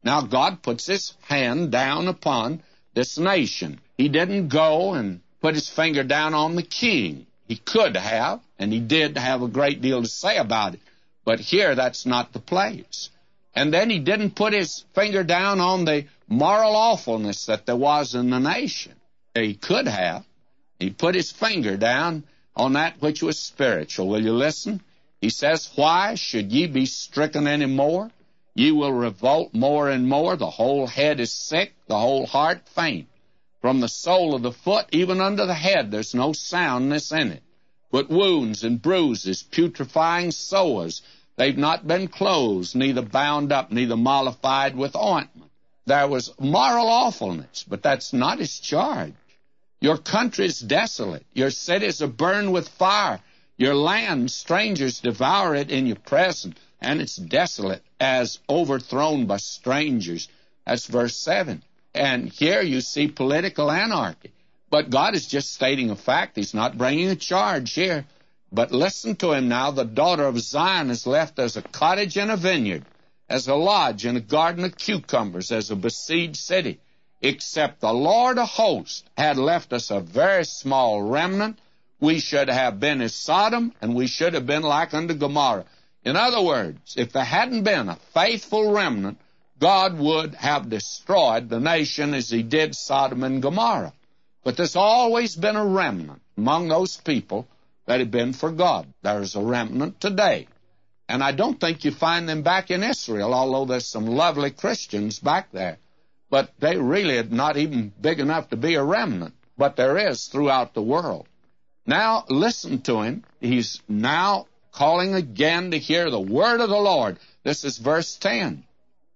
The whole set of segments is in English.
Now God puts his hand down upon this nation. He didn't go and put his finger down on the king. He could have, and he did have a great deal to say about it. But here, that's not the place. And then he didn't put his finger down on the moral awfulness that there was in the nation. He could have. He put his finger down on that which was spiritual. Will you listen? He says, why should ye be stricken any more? Ye will revolt more and more. The whole head is sick, the whole heart faint. From the sole of the foot even under the head, there's no soundness in it, but wounds and bruises, putrefying sores. They've not been closed, neither bound up, neither mollified with ointment. There was moral awfulness, but that's not his charge. Your country is desolate. Your cities are burned with fire. Your land, strangers devour it in your presence, and it's desolate as overthrown by strangers. That's verse 7. And here you see political anarchy. But God is just stating a fact. He's not bringing a charge here. But listen to him now. The daughter of Zion is left as a cottage in a vineyard, as a lodge in a garden of cucumbers, as a besieged city. Except the Lord of hosts had left us a very small remnant, we should have been as Sodom, and we should have been like unto Gomorrah. In other words, if there hadn't been a faithful remnant, God would have destroyed the nation as he did Sodom and Gomorrah. But there's always been a remnant among those people that have been for God. There's a remnant today. And I don't think you find them back in Israel, although there's some lovely Christians back there. But they really are not even big enough to be a remnant. But there is throughout the world. Now, listen to him. He's now calling again to hear the word of the Lord. This is verse 10.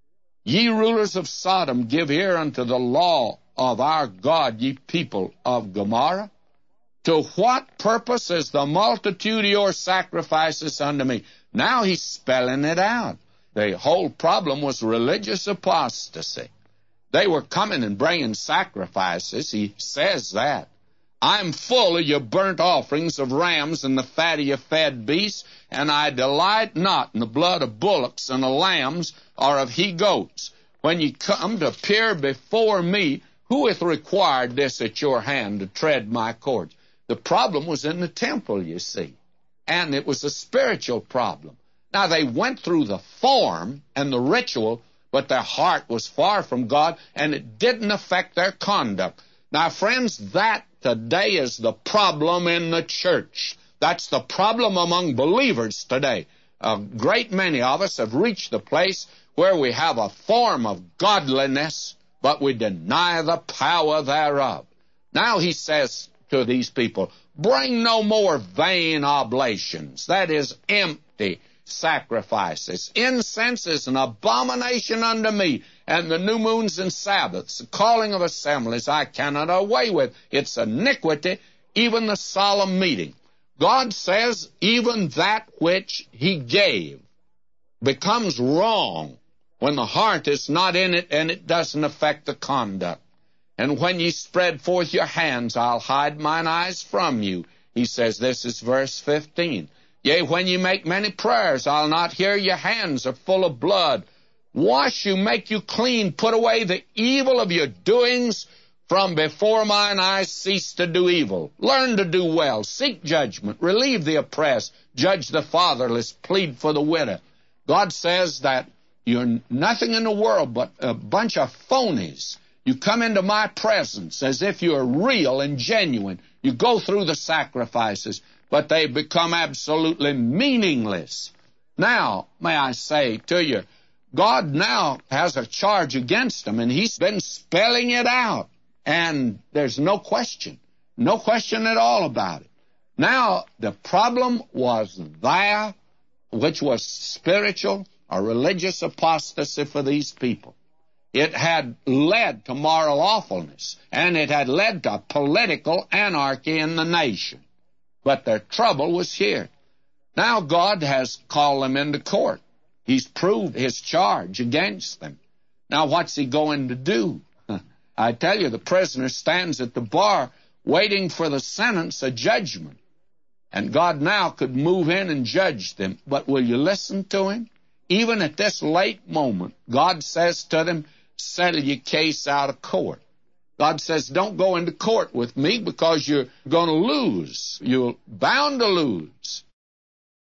Ye rulers of Sodom, give ear unto the law of our God, ye people of Gomorrah. To what purpose is the multitude of your sacrifices unto me? Now he's spelling it out. The whole problem was religious apostasy. They were coming and bringing sacrifices. He says that. I'm full of your burnt offerings of rams and the fat of your fed beasts, and I delight not in the blood of bullocks and of lambs or of he-goats. When ye come to appear before me, who hath required this at your hand to tread my courts? The problem was in the temple, you see, and it was a spiritual problem. Now, they went through the form and the ritual, but their heart was far from God, and it didn't affect their conduct. Now, friends, that today is the problem in the church. That's the problem among believers today. A great many of us have reached the place where we have a form of godliness, but we deny the power thereof. Now he says to these people, bring no more vain oblations, that is, empty sacrifices. Incense is an abomination unto me, and the new moons and Sabbaths, the calling of assemblies, I cannot away with. It's iniquity, even the solemn meeting. God says even that which he gave becomes wrong when the heart is not in it and it doesn't affect the conduct. And when ye spread forth your hands, I'll hide mine eyes from you. He says, this is verse 15. Yea, when ye make many prayers, I'll not hear. Your hands are full of blood. Wash you, make you clean. Put away the evil of your doings. From before mine eyes cease to do evil. Learn to do well. Seek judgment. Relieve the oppressed. Judge the fatherless. Plead for the widow. God says that you're nothing in the world but a bunch of phonies. You come into my presence as if you're real and genuine. You go through the sacrifices, but they become absolutely meaningless. Now, may I say to you, God now has a charge against them, and he's been spelling it out. And there's no question at all about it. Now, the problem was there, which was spiritual or religious apostasy for these people. It had led to moral awfulness, and it had led to political anarchy in the nation. But their trouble was here. Now God has called them into court. He's proved his charge against them. Now what's he going to do? I tell you, the prisoner stands at the bar waiting for the sentence, a judgment. And God now could move in and judge them. But will you listen to him? even at this late moment, God says to them, settle your case out of court. God says, don't go into court with me because you're going to lose. You're bound to lose.